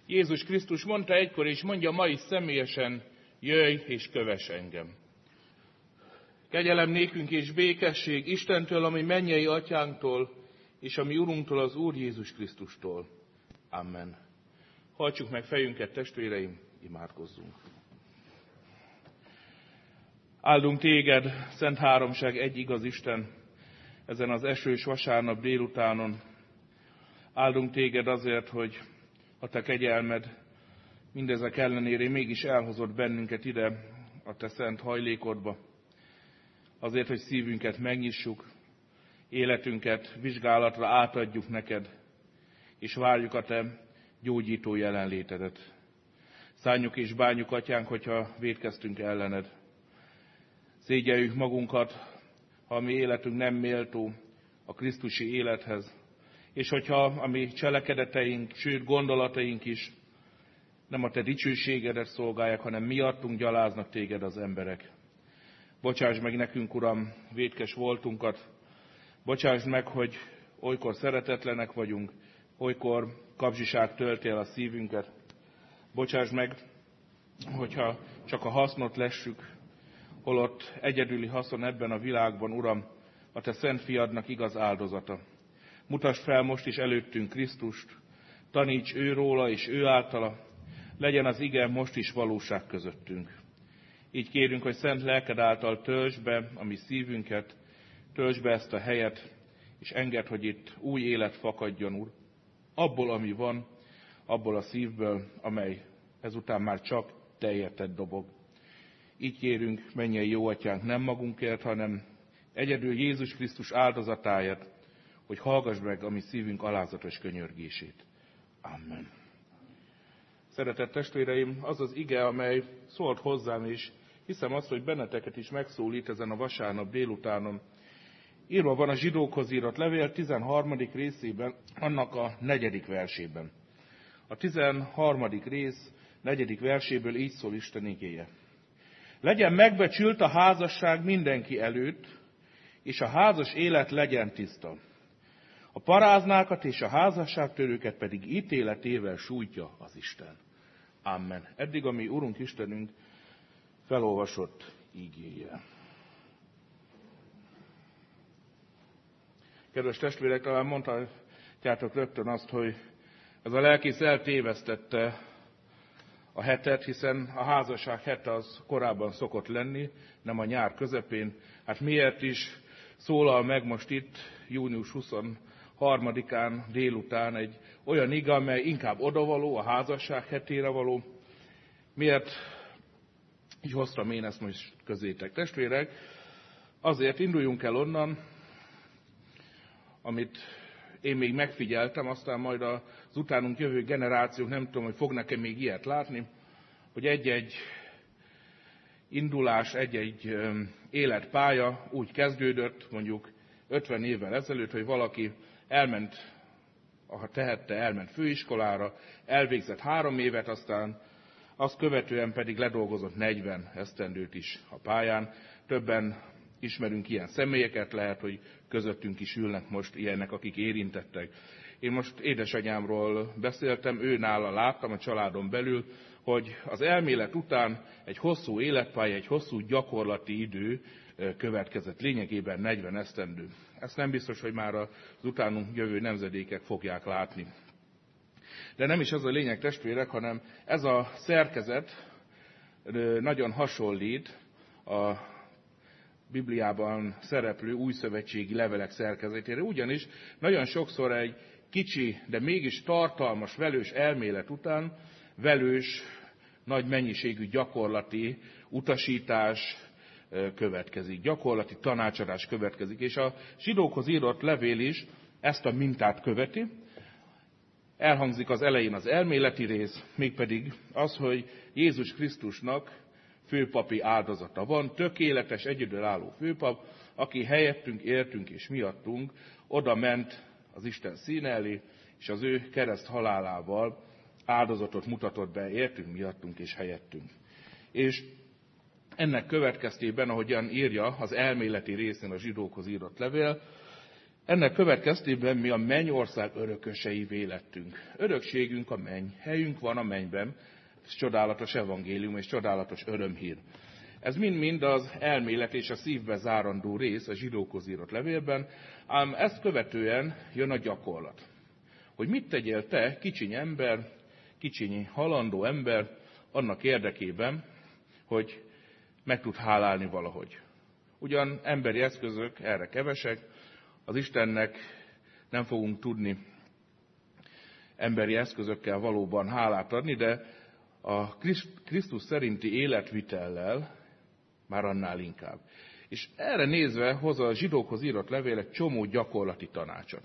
Jézus Krisztus mondta egykor, és mondja ma is személyesen, jöjj és kövess engem. Kegyelem nékünk és békesség Istentől, ami mennyei atyánktól, és ami Urunktól, az Úr Jézus Krisztustól. Amen. Hajtsuk meg fejünket, testvéreim, imádkozzunk. Áldunk téged, Szent Háromság, egy igaz Isten, ezen az esős vasárnap délutánon. Áldunk téged azért, hogy a te kegyelmed mindezek ellenére mégis elhozott bennünket ide a te szent hajlékodba. Azért, hogy szívünket megnyissuk, életünket vizsgálatra átadjuk neked, és várjuk a te gyógyító jelenlétedet. Szánjuk és bánjuk, atyánk, hogyha vétkeztünk ellened. Szégyeljük magunkat, ha a mi életünk nem méltó a krisztusi élethez, és hogyha a mi cselekedeteink, sőt gondolataink is nem a te dicsőségedet szolgálják, hanem miattunk gyaláznak téged az emberek. Bocsáss meg nekünk, Uram, vétkes voltunkat. Bocsáss meg, hogy olykor szeretetlenek vagyunk, olykor kapzsiság tölti el a szívünket. Bocsáss meg, hogyha csak a hasznot lessük, holott egyedüli haszon ebben a világban, Uram, a te szent fiadnak igaz áldozata. Mutasd fel most is előttünk Krisztust, taníts ő róla és ő általa, legyen az ige most is valóság közöttünk. Így kérünk, hogy szent lelked által töltsd be a mi szívünket, töltsd be ezt a helyet, és engedd, hogy itt új élet fakadjon, Úr, abból, ami van, abból a szívből, amely ezután már csak te érted dobog. Így kérünk, mennyei jó atyánk, nem magunkért, hanem egyedül Jézus Krisztus áldozatáért, hogy hallgass meg a mi szívünk alázatos könyörgését. Amen. Szeretett testvéreim, az az ige, amely szólt hozzám, és hiszem azt, hogy benneteket is megszólít ezen a vasárnap délutánon. Írva van a Zsidókhoz írott levél 13. részében, annak a 4. versében. A 13. rész 4. verséből így szól Isten igéje. Legyen megbecsült a házasság mindenki előtt, és a házas élet legyen tiszta. A paráznákat és a házasságtörőket pedig ítéletével sújtja az Isten. Amen. Eddig a mi Urunk Istenünk felolvasott ígéje. Kedves testvérek, talán mondhatjátok rögtön azt, hogy ez a lelkész eltévesztette a hetet, hiszen a házasság hete az korábban szokott lenni, nem a nyár közepén. Hát miért is szólal meg most itt, június 23-án délután egy olyan ige, amely inkább odavaló, a házasság hetére való. Miért így hoztam én ezt most közétek? Testvérek, azért induljunk el onnan, amit én még megfigyeltem, aztán majd az utánunk jövő generációk, nem tudom, hogy fognak-e még ilyet látni, hogy egy-egy indulás, egy-egy életpálya úgy kezdődött, mondjuk 50 évvel ezelőtt, hogy valaki elment, ha tehette, elment főiskolára, elvégzett 3 évet, aztán azt követően pedig ledolgozott 40 esztendőt is a pályán. Többen ismerünk ilyen személyeket, lehet, hogy közöttünk is ülnek most ilyenek, akik érintettek. Én most édesanyámról beszéltem, ő nála láttam a családon belül, hogy az elmélet után egy hosszú életpálya, egy hosszú gyakorlati idő következett, lényegében 40 esztendő. Ezt nem biztos, hogy már az utánunk jövő nemzedékek fogják látni. De nem is az a lényeg, testvérek, hanem ez a szerkezet nagyon hasonlít a Bibliában szereplő újszövetségi levelek szerkezetére, ugyanis nagyon sokszor egy kicsi, de mégis tartalmas, velős elmélet után velős, nagy mennyiségű gyakorlati utasítás következik, gyakorlati tanácsadás következik, és a zsidókhoz írott levél is ezt a mintát követi. Elhangzik az elején az elméleti rész, mégpedig az, hogy Jézus Krisztusnak főpapi áldozata van, tökéletes, egyedülálló főpap, aki helyettünk, értünk és miattunk oda ment az Isten színe elé, és az ő kereszt halálával áldozatot mutatott be értünk, miattunk és helyettünk. És ennek következtében, ahogyan írja az elméleti részén a zsidókhoz írott levél, Ennek következtében mi a mennyország örököseivé lettünk. Örökségünk a menny, helyünk van a mennyben, ez csodálatos evangélium és csodálatos örömhír. Ez mind-mind az elmélet és a szívbe zárandó rész a zsidókhoz írott levélben, ám ezt követően jön a gyakorlat. Hogy mit tegyél te, kicsiny ember, kicsiny halandó ember, annak érdekében, hogy meg tud hálálni valahogy. Ugyan emberi eszközök erre kevesek, az Istennek nem fogunk tudni emberi eszközökkel valóban hálát adni, de a Krisztus szerinti életvitellel már annál inkább. És erre nézve hoz a zsidókhoz írott levél egy csomó gyakorlati tanácsot.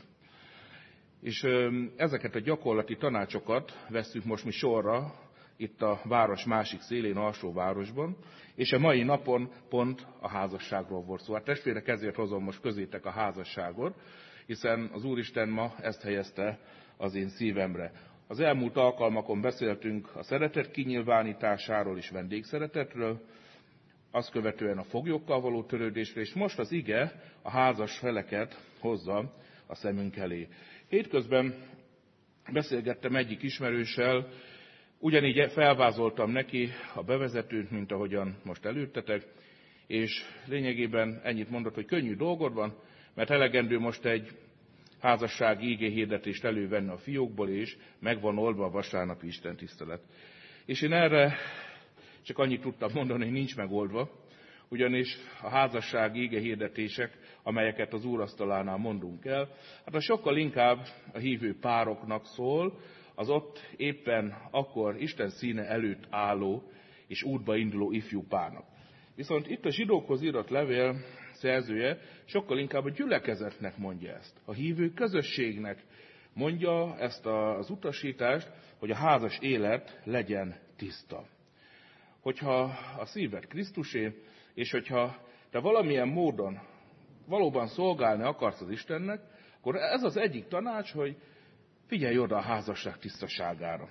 És ezeket a gyakorlati tanácsokat vesszük most mi sorra, itt a város másik szélén, alsóvárosban, és a mai napon pont a házasságról volt szó. Hát testvérek, ezért hozom most közétek a házasságot, hiszen az Úristen ma ezt helyezte az én szívemre. Az elmúlt alkalmakon beszéltünk a szeretet kinyilvánításáról és vendégszeretetről, azt követően a foglyokkal való törődésről, és most az ige a házas feleket hozza a szemünk elé. Hétközben beszélgettem egyik ismerőssel, ugyanígy felvázoltam neki a bevezetőt, mint ahogyan most előttetek, és lényegében ennyit mondott, hogy könnyű dolgod van, mert elegendő most egy házassági igéhirdetést elővenni a fiókból, és megvan oldva a vasárnapi istentisztelet. És én erre csak annyit tudtam mondani, hogy nincs megoldva, ugyanis a házassági igehirdetések, amelyeket az úrasztalánál mondunk el, hát az sokkal inkább a hívő pároknak szól, az ott éppen akkor Isten színe előtt álló és útba induló ifjú párnak. Viszont itt a zsidókhoz írott levél szerzője sokkal inkább a gyülekezetnek mondja ezt. A hívő közösségnek mondja ezt az utasítást, hogy a házas élet legyen tiszta. Hogyha a szíved Krisztusé, és hogyha te valamilyen módon valóban szolgálni akarsz az Istennek, akkor ez az egyik tanács, hogy figyelj oda a házasság tisztaságára.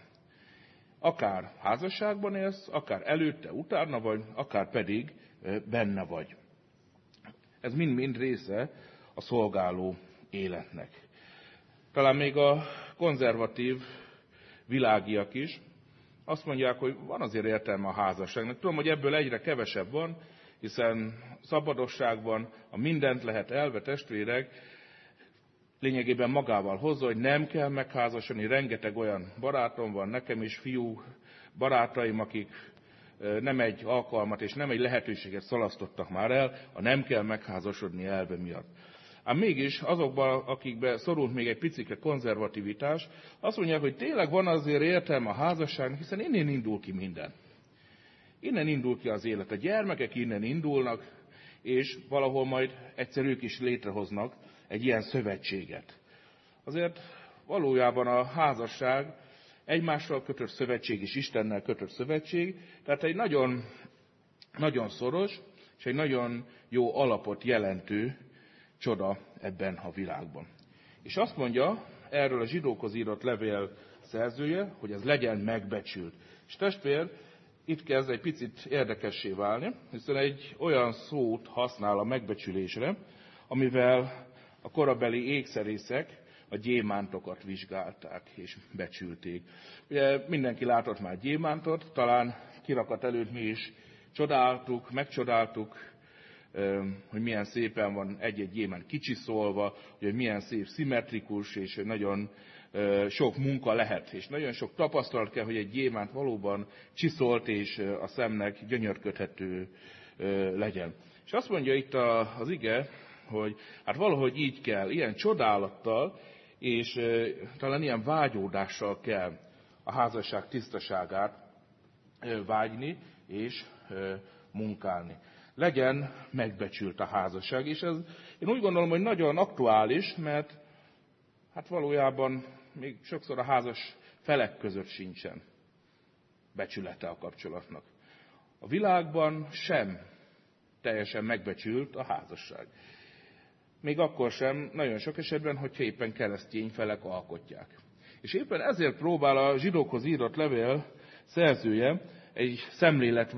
Akár házasságban élsz, akár előtte, utána vagy, akár pedig benne vagy. Ez mind-mind része a szolgáló életnek. Talán még a konzervatív világiak is azt mondják, hogy van azért értelme a házasságnak. Tudom, hogy ebből egyre kevesebb van, hiszen szabadosságban a mindent lehet elve, testvérek, lényegében magával hozza, hogy nem kell megházasodni. Rengeteg olyan barátom van, nekem is fiú barátaim, akik nem egy alkalmat és nem egy lehetőséget szalasztottak már el, a nem kell megházasodni elve miatt. Ám mégis azokban, akikbe szorult még egy picike konzervativitás, azt mondják, hogy tényleg van azért értelme a házasságnak, hiszen innen indul ki minden. Innen indul ki az élet. A gyermekek innen indulnak, és valahol majd egyszer ők is létrehoznak egy ilyen szövetséget. Azért valójában a házasság egymással kötött szövetség és Istennel kötött szövetség, tehát egy nagyon, nagyon szoros és egy nagyon jó alapot jelentő csoda ebben a világban. És azt mondja erről a zsidókhoz írott levél szerzője, hogy ez legyen megbecsült. És testvér, itt kezd egy picit érdekessé válni, hiszen egy olyan szót használ a megbecsülésre, amivel a korabeli ékszerészek a gyémántokat vizsgálták és becsülték. Ugye mindenki látott már gyémántot, talán kirakat előtt mi is csodáltuk, megcsodáltuk, hogy milyen szépen van egy-egy gyémánt kicsiszolva, hogy milyen szép, szimmetrikus, és nagyon sok munka lehet, és nagyon sok tapasztalat kell, hogy egy gyémánt valóban csiszolt, és a szemnek gyönyörködhető legyen. És azt mondja itt az ige, hogy hát valahogy így kell, ilyen csodálattal, és talán ilyen vágyódással kell a házasság tisztaságát vágyni és munkálni. Legyen megbecsült a házasság, és ez én úgy gondolom, hogy nagyon aktuális, mert hát valójában még sokszor a házas felek között sincsen becsülete a kapcsolatnak. A világban sem teljesen megbecsült a házasság. Még akkor sem, nagyon sok esetben, hogyha éppen keresztény felek alkotják. És éppen ezért próbál a zsidókhoz írott levél szerzője egy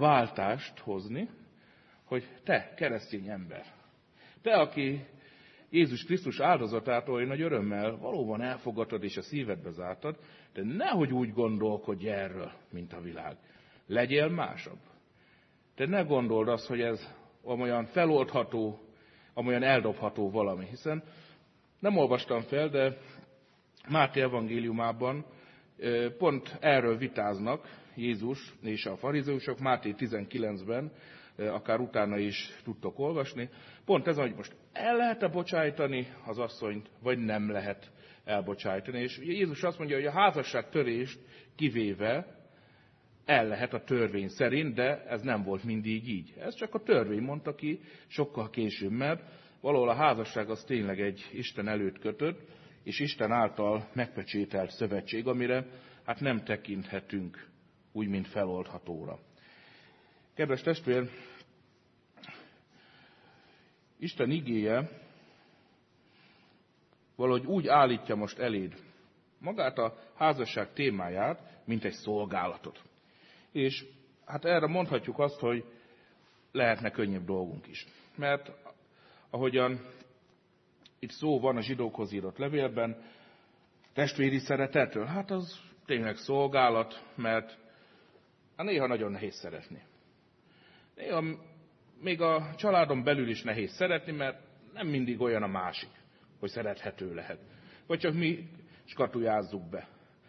szemléletváltást hozni, hogy te, keresztény ember, te, aki Jézus Krisztus áldozatát olyan nagy örömmel valóban elfogadtad és a szívedbe zártad, de nehogy úgy gondolkodj erről, mint a világ. Legyél másabb. Te ne gondold azt, hogy ez amolyan feloldható, amolyan eldobható valami, hiszen nem olvastam fel, de Máté evangéliumában pont erről vitáznak Jézus és a farizeusok, Máté 19-ben, akár utána is tudtok olvasni. Pont ez, hogy most el lehet-e bocsájtani az asszonyt, vagy nem lehet elbocsájtani. És Jézus azt mondja, hogy a házasságtörést kivéve el lehet a törvény szerint, de ez nem volt mindig így. Ez csak a törvény mondta ki sokkal később, mert valahol a házasság az tényleg egy Isten előtt kötött, és Isten által megpecsételt szövetség, amire hát nem tekinthetünk úgy, mint feloldhatóra. Kedves testvér, Isten igéje valahogy úgy állítja most eléd magát a házasság témáját, mint egy szolgálatot. És hát erre mondhatjuk azt, hogy lehetne könnyebb dolgunk is. Mert ahogyan itt szó van a zsidókhoz írott levélben, testvéri szeretetről, hát az tényleg szolgálat, mert néha nagyon nehéz szeretni. Néha még a családon belül is nehéz szeretni, mert nem mindig olyan a másik, hogy szerethető lehet. Vagy csak mi skatujázzuk be.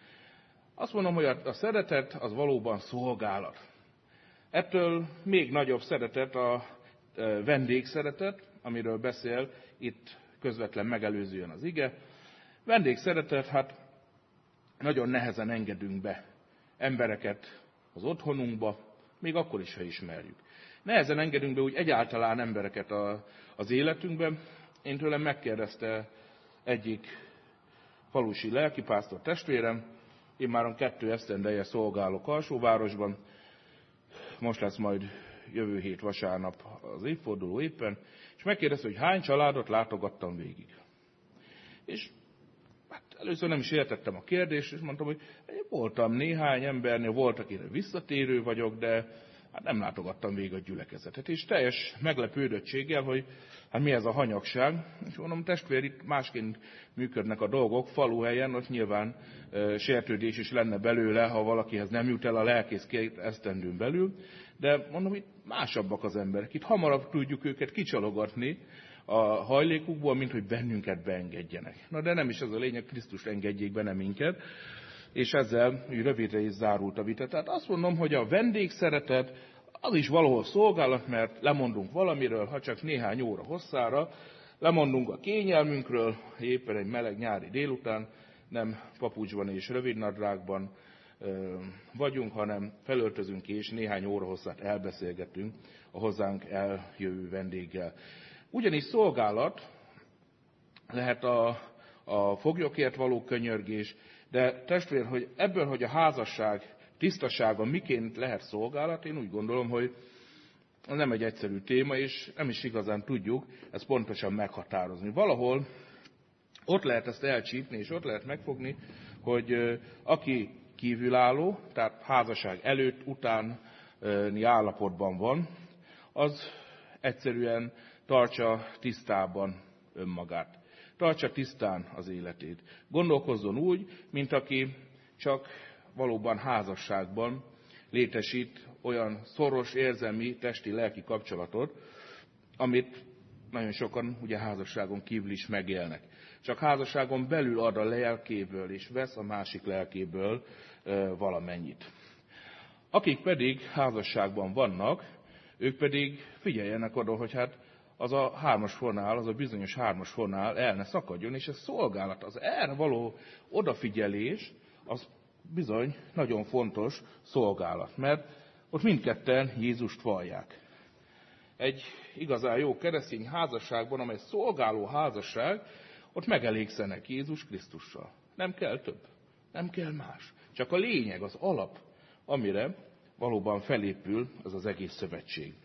Azt mondom, hogy a szeretet az valóban szolgálat. Ettől még nagyobb szeretet a vendégszeretet, amiről beszél itt közvetlen megelőzően az ige. Vendégszeretet, hát nagyon nehezen engedünk be embereket az otthonunkba, még akkor is, ha ismerjük. Nehezen engedünk be úgy egyáltalán embereket az életünkben. Én tőlem megkérdezte egyik falusi lelkipásztor testvérem, én már 2 esztendeje szolgálok Alsóvárosban, most lesz majd jövő hét vasárnap az évforduló éppen, és megkérdezte, hogy hány családot látogattam végig. És hát először nem is értettem a kérdést, és mondtam, hogy voltam néhány embernél, volt, akire visszatérő vagyok, de hát nem látogattam végig a gyülekezetet. És teljes meglepődöttséggel, hogy hát mi ez a hanyagság. És mondom, testvér, itt másként működnek a dolgok, faluhelyen, ott nyilván sértődés is lenne belőle, ha valakihez nem jut el a lelkész 2 esztendőn belül. De mondom, itt másabbak az emberek. Itt hamarabb tudjuk őket kicsalogatni a hajlékukból, mint hogy bennünket beengedjenek. Na de nem is ez a lényeg, Krisztus engedjék be, nem minket. És ezzel rövidre is zárult a vita. Tehát azt mondom, hogy a vendégszeretet az is valahol szolgálat, mert lemondunk valamiről, ha csak néhány óra hosszára, lemondunk a kényelmünkről, éppen egy meleg nyári délután, nem papucsban és rövidnadrágban vagyunk, hanem felöltözünk és néhány óra hosszát elbeszélgetünk a hozzánk eljövő vendéggel. Ugyanis szolgálat lehet a foglyokért való könyörgés, de testvér, hogy ebből, hogy a házasság tisztasága miként lehet szolgálat, én úgy gondolom, hogy nem egy egyszerű téma, és nem is igazán tudjuk ezt pontosan meghatározni. Valahol ott lehet ezt elcsípni, és ott lehet megfogni, hogy aki kívülálló, tehát házasság előtt, utáni állapotban van, az egyszerűen tartsa tisztában önmagát. Tartsa tisztán az életét. Gondolkozzon úgy, mint aki csak valóban házasságban létesít olyan szoros érzelmi, testi, lelki kapcsolatot, amit nagyon sokan ugye házasságon kívül is megélnek. Csak házasságon belül ad a lelkéből, és vesz a másik lelkéből valamennyit. Akik pedig házasságban vannak, ők pedig figyeljenek oda, hogy hát az a 3-as fornál, az a bizonyos 3-as fornál el ne szakadjon, és ez szolgálat, az erre való odafigyelés, az bizony nagyon fontos szolgálat, mert ott mindketten Jézust vallják. Egy igazán jó keresztény házasságban, amely szolgáló házasság, ott megelégszenek Jézus Krisztussal. Nem kell több, nem kell más. Csak a lényeg, az alap, amire valóban felépül ez az egész szövetség.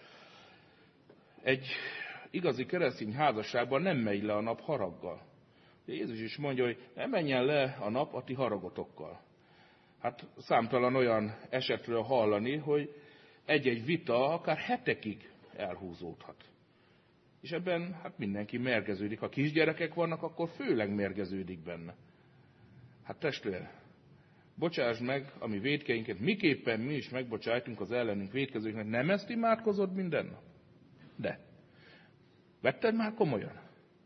Egy igazi keresztény házasságban nem megy le a nap haraggal. Jézus is mondja, hogy nem menjen le a nap a ti haragotokkal. Hát számtalan olyan esetről hallani, hogy egy-egy vita akár hetekig elhúzódhat. És ebben hát mindenki mérgeződik. Ha kisgyerekek vannak, akkor főleg mérgeződik benne. Hát testvér, bocsáss meg a mi vétkeinket, miképpen mi is megbocsájtunk az ellenünk vétkezőknek. Nem ezt imádkozod minden nap? De. Vetted már komolyan?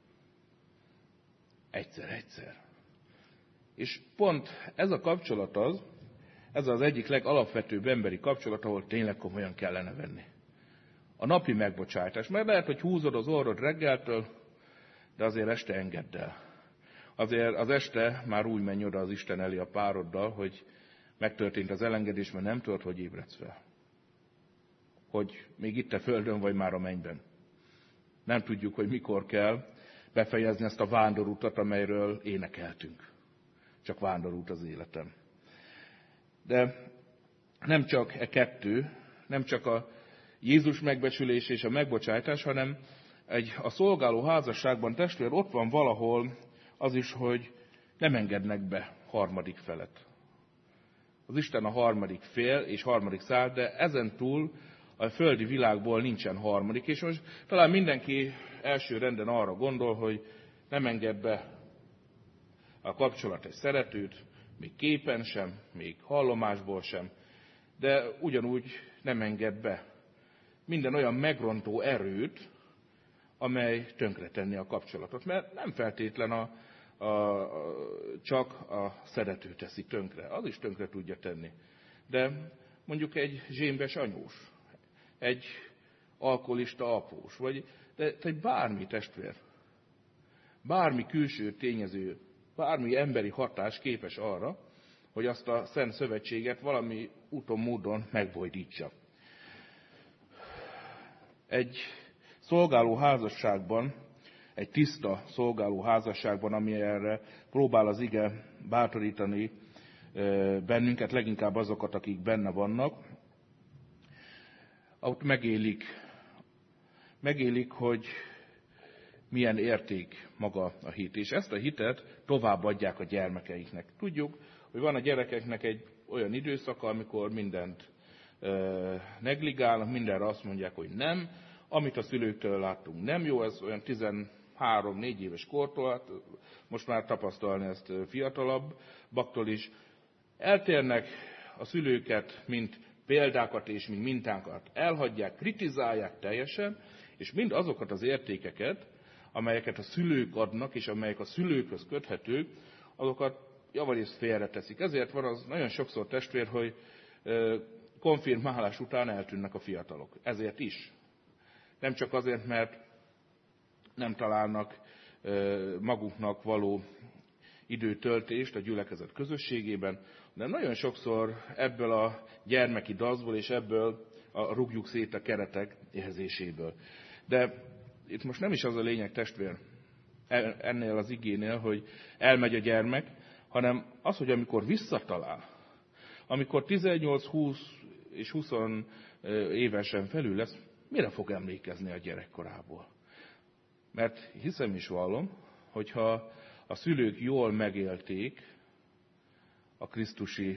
Egyszer. És pont ez a kapcsolat ez az egyik legalapvetőbb emberi kapcsolat, ahol tényleg komolyan kellene venni. A napi megbocsájtás. Mert lehet, hogy húzod az orrod reggeltől, de azért este engedd el. Azért az este már úgy menj oda az Isten elé a pároddal, hogy megtörtént az elengedés, mert nem tudod, hogy ébredsz fel. Hogy még itt a földön, vagy már a mennyben. Nem tudjuk, hogy mikor kell befejezni ezt a vándorutat, amelyről énekeltünk. Csak vándorút az életem. De nem csak e kettő, nem csak a Jézus megbecsülés és a megbocsájtás, hanem a szolgáló házasságban, testvér, ott van valahol az is, hogy nem engednek be harmadik felet. Az Isten a harmadik fél és harmadik szál, de ezen túl a földi világból nincsen harmadik. És most talán mindenki első renden arra gondol, hogy nem enged be a kapcsolat egy szeretőt, még képen sem, még hallomásból sem, de ugyanúgy nem enged be minden olyan megrontó erőt, amely tönkretenni a kapcsolatot. Mert nem feltétlen csak a szerető teszi tönkre, az is tönkre tudja tenni. De mondjuk egy zsémbes anyós, egy alkoholista após, vagy bármi testvér, bármi külső tényező, bármi emberi hatás képes arra, hogy azt a szent szövetséget valami úton, módon megbojdítsa. Egy szolgáló házasságban, egy tiszta szolgáló házasságban, ami erre próbál az ige bátorítani bennünket, leginkább azokat, akik benne vannak, ott megélik, hogy milyen érték maga a hit. És ezt a hitet továbbadják a gyermekeiknek. Tudjuk, hogy van a gyerekeknek egy olyan időszaka, amikor mindent negligálnak, mindenre azt mondják, hogy nem. Amit a szülőktől láttunk nem jó, ez olyan 13-4 éves kortól, hát most már tapasztalni ezt fiatalabbaktól is. Eltérnek a szülőket, mint példákat és mint mintánkat. Elhagyják, kritizálják teljesen, és mind azokat az értékeket, amelyeket a szülők adnak, és amelyek a szülőkhöz köthetők, azokat javarészt félreteszik. Ezért van az nagyon sokszor testvér, hogy konfirmálás után eltűnnek a fiatalok. Ezért is. Nem csak azért, mert nem találnak maguknak való időtöltést a gyülekezet közösségében, de nagyon sokszor ebből a gyermeki dacból és ebből a rúgjuk szét a keretek éhezéséből. De itt most nem is az a lényeg, testvér, ennél az igénél, hogy elmegy a gyermek, hanem az, hogy amikor visszatalál, amikor 18-20 és 20 évesen felül lesz, mire fog emlékezni a gyerekkorából? Mert hiszem is vallom, hogyha a szülők jól megélték a krisztusi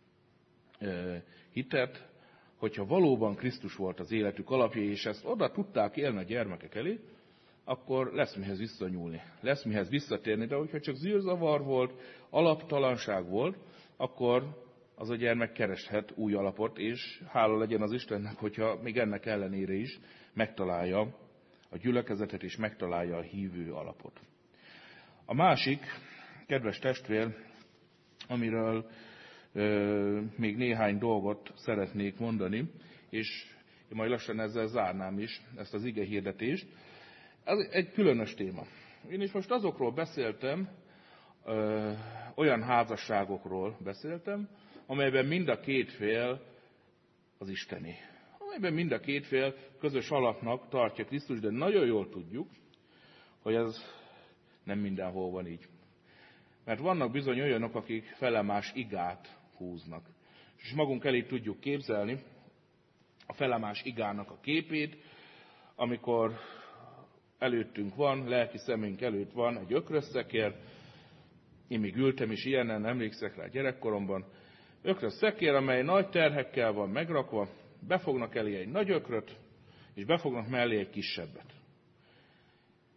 hitet, hogyha valóban Krisztus volt az életük alapja, és ezt oda tudták élni a gyermekek elé, akkor lesz mihez visszanyúlni, lesz mihez visszatérni, de hogyha csak zűrzavar volt, alaptalanság volt, akkor az a gyermek kereshet új alapot, és hála legyen az Istennek, hogyha még ennek ellenére is megtalálja a gyülekezetet, és megtalálja a hívő alapot. A másik, kedves testvér, amiről még néhány dolgot szeretnék mondani, és én majd lassan ezzel zárnám is ezt az ige hirdetést. Ez egy különös téma. Én is most azokról beszéltem, olyan házasságokról beszéltem, amelyben mind a két fél az isteni. Amelyben mind a két fél közös alapnak tartja Krisztus, de nagyon jól tudjuk, hogy ez nem mindenhol van így. Mert vannak bizony olyanok, akik felemás igát húznak. És magunk elé tudjuk képzelni a felemás igának a képét, amikor előttünk van, lelki szemünk előtt van egy ökrösszekér, én még ültem is ilyenen, emlékszek rá gyerekkoromban, ökrösszekér, amely nagy terhekkel van megrakva, befognak elé egy nagy ökröt, és befognak mellé egy kisebbet.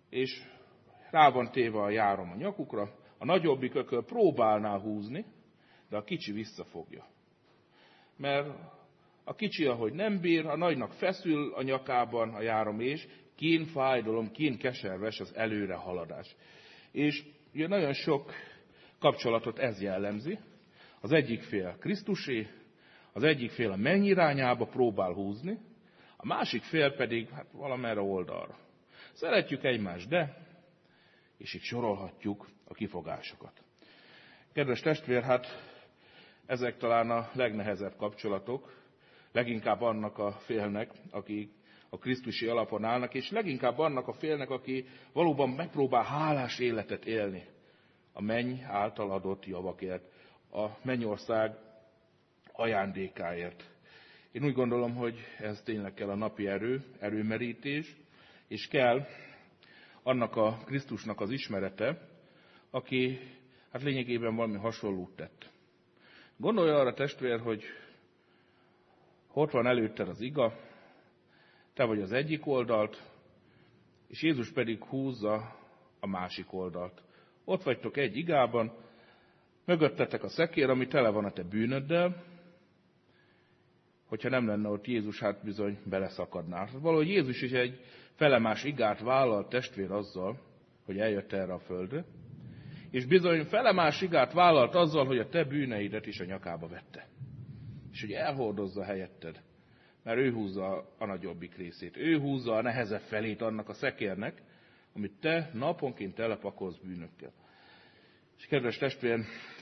és rá van téve a járom a nyakukra, a nagyobbik ököl próbálná húzni, de a kicsi visszafogja. Mert a kicsi, ahogy nem bír, a nagynak feszül a nyakában a járom, és kín fájdalom, kín keserves az előre haladás. És ugye nagyon sok kapcsolatot ez jellemzi. Az egyik fél Krisztusé, az egyik fél a menny irányába próbál húzni, a másik fél pedig valamerre oldalra. Szeretjük egymást, de, és így sorolhatjuk a kifogásokat. Kedves testvér, ezek talán a legnehezebb kapcsolatok, leginkább annak a félnek, akik a krisztusi alapon állnak, és leginkább annak a félnek, aki valóban megpróbál hálás életet élni a menny által adott javakért, a mennyország ajándékáért. Én úgy gondolom, hogy ez tényleg kell a napi erőmerítés, és kell annak a Krisztusnak az ismerete, aki lényegében valami hasonlót tett. Gondolj arra, testvér, hogy ott van előtted az iga, te vagy az egyik oldalt, és Jézus pedig húzza a másik oldalt. Ott vagytok egy igában, mögöttetek a szekér, ami tele van a te bűnöddel. Hogyha nem lenne ott Jézus, bizony beleszakadnál. Valahogy Jézus is egy felemás igát vállalt, testvér, azzal, hogy eljött erre a földre, és bizony felemás igát vállalt azzal, hogy a te bűneidet is a nyakába vette. És hogy elhordozza helyetted, mert ő húzza a nagyobbik részét. Ő húzza a nehezebb felét annak a szekérnek, amit te naponként telepakolsz bűnökkel. És kedves testvér,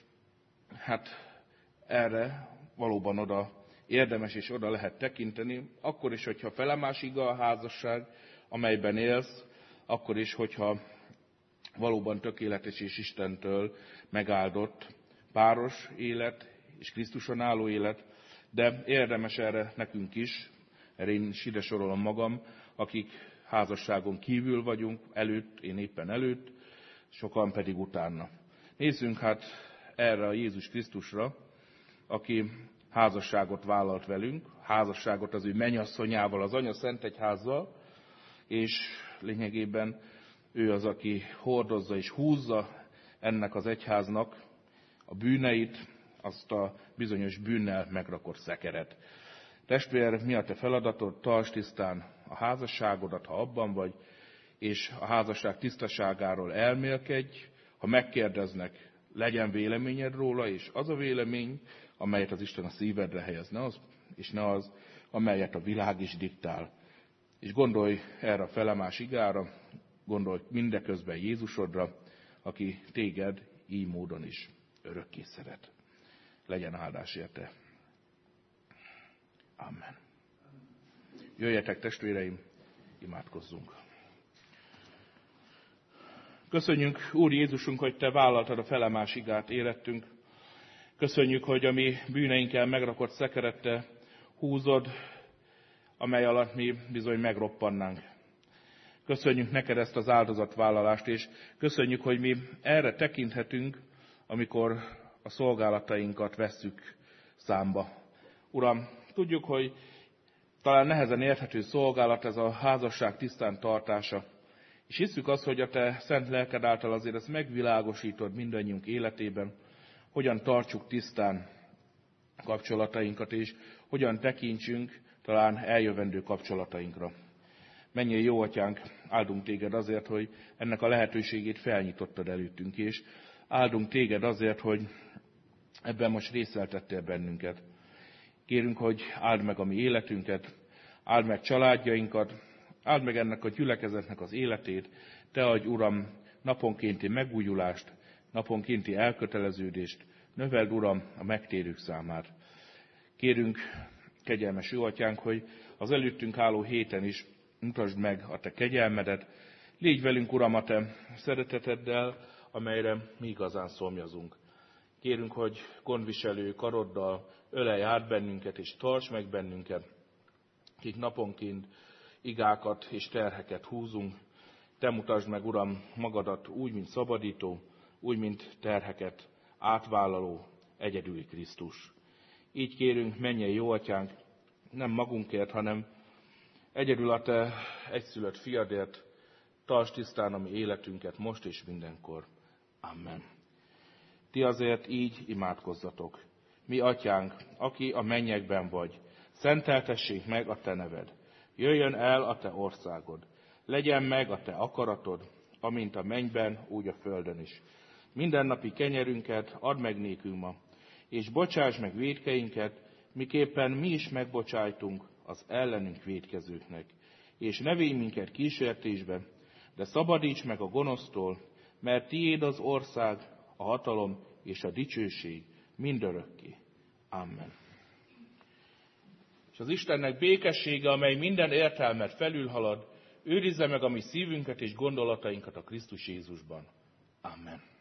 erre valóban oda érdemes és oda lehet tekinteni, akkor is, hogyha felemás iga a házasság, amelyben élsz, akkor is, hogyha valóban tökéletes és Istentől megáldott páros élet és Krisztuson álló élet, de érdemes erre nekünk is, erre én is ide sorolom magam, akik házasságon kívül vagyunk, előtt, én éppen előtt, sokan pedig utána. Nézzünk erre a Jézus Krisztusra, aki házasságot vállalt velünk, házasságot az ő mennyasszonyával, az Anya Szentegyházzal, és lényegében ő az, aki hordozza és húzza ennek az egyháznak a bűneit, azt a bizonyos bűnnel megrakott szekeret. Testvér, mi a te feladatod? Tartsd tisztán a házasságodat, ha abban vagy, és a házasság tisztaságáról elmélkedj, ha megkérdeznek, legyen véleményed róla, és az a vélemény, amelyet az Isten a szívedre helyez, ne az, amelyet a világ is diktál. És gondolj erre a felemás igára, gondolj mindeközben Jézusodra, aki téged így módon is örökké szeret. Legyen áldás érte. Amen. Jöjjetek, testvéreim, imádkozzunk. Köszönjük, Úr Jézusunk, hogy te vállaltad a felemás igát érettünk. Köszönjük, hogy a mi bűneinkkel megrakott szekeret te húzod, amely alatt mi bizony megroppannánk. Köszönjük neked ezt az áldozatvállalást, és köszönjük, hogy mi erre tekinthetünk, amikor a szolgálatainkat vesszük számba. Uram, tudjuk, hogy talán nehezen érthető szolgálat ez a házasság tisztán tartása, és hiszük azt, hogy a te szent lelked által azért ezt megvilágosítod mindannyiunk életében, hogyan tartsuk tisztán kapcsolatainkat, és hogyan tekintsünk talán eljövendő kapcsolatainkra. Mennyei jó atyánk, áldunk téged azért, hogy ennek a lehetőségét felnyitottad előttünk, és áldunk téged azért, hogy ebben most részeltettél bennünket. Kérünk, hogy áld meg a mi életünket, áld meg családjainkat, áld meg ennek a gyülekezetnek az életét, te adj, Uram, naponkénti megújulást, naponkénti elköteleződést, növeld, Uram, a megtérők számát. Kérünk, kegyelmes jó atyánk, hogy az előttünk álló héten is mutasd meg a te kegyelmedet, légy velünk, Uram, a te szereteteddel, amelyre mi igazán szomjazunk. Kérünk, hogy gondviselő karoddal ölelj át bennünket, és tarts meg bennünket, akik naponként igákat és terheket húzunk. Te mutasd meg, Uram, magadat úgy, mint szabadító, úgy, mint terheket átvállaló, egyedüli Krisztus. Így kérünk, mennyei jó atyánk, nem magunkért, hanem egyedül a te egyszülött fiadért, tartsd tisztán a mi életünket most és mindenkor. Amen. Ti azért így imádkozzatok. Mi atyánk, aki a mennyekben vagy, szenteltessék meg a te neved. Jöjjön el a te országod. Legyen meg a te akaratod, amint a mennyben, úgy a földön is. Mindennapi kenyerünket add meg nékünk ma, és bocsáss meg vétkeinket, miképpen mi is megbocsájtunk az ellenünk vétkezőknek. És ne védj minket kísértésbe, de szabadíts meg a gonosztól, mert tiéd az ország, a hatalom és a dicsőség mindörökké. Amen. És az Istennek békessége, amely minden értelmet felülhalad, őrizze meg a mi szívünket és gondolatainkat a Krisztus Jézusban. Amen.